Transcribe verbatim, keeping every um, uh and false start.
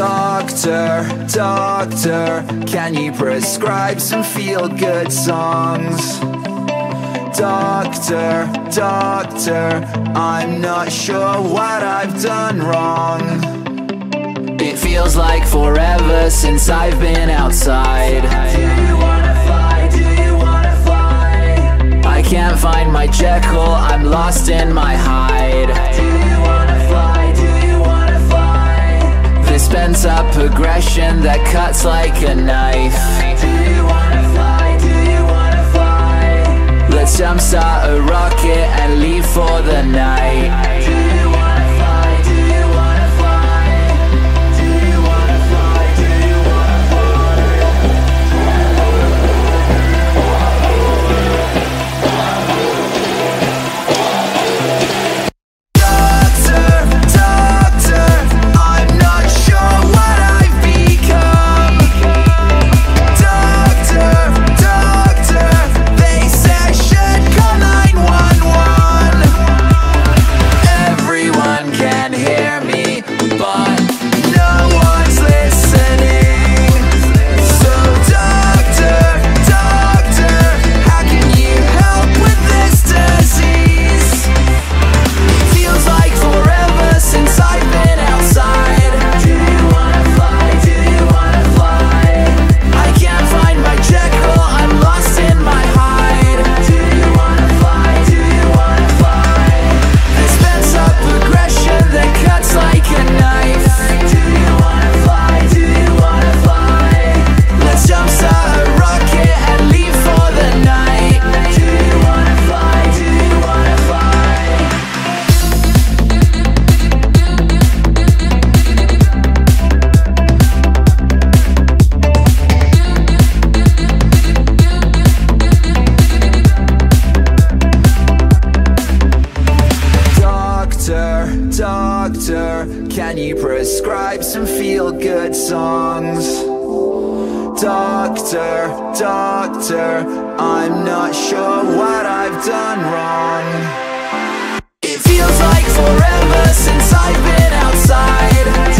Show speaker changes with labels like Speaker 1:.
Speaker 1: Doctor, doctor, can you prescribe some feel-good songs? Doctor, doctor, I'm not sure what I've done wrong. It feels like forever since I've been outside. Do you wanna fly? Do you wanna fly? I can't find my Jekyll, I'm lost in my Hyde. Do you wanna fly? Do you wanna fly? This pent up aggression that cuts like a knife. Do you wanna fly? Do you wanna fly? Let's jumpstart a rocket and leave for the night. Do you wanna fly? Do you wanna fly? Do you wanna fly? Do you wanna Doctor, doctor, I'm not sure what I've become. Doctor, doctor, they say I should call nine one one. Everyone can hear me, but no one's listening. So doctor, doctor, how can you help with this disease? Feels like forever since I've been outside. Do you wanna fly? Do you wanna fly? I can't find my Jekyll, I'm lost in my Hyde. Do you wanna fly? Do you wanna fly? This pent up aggression that cuts like a knife. Do you wanna fly? Do you wanna fly? Let's jumpstart a rocket and leave for the night. Do you wanna fly? Do you wanna fly? Doctor, doctor, can you prescribe some feel-good songs? Doctor, doctor, I'm not sure what I've done wrong. It feels like forever since I've been outside.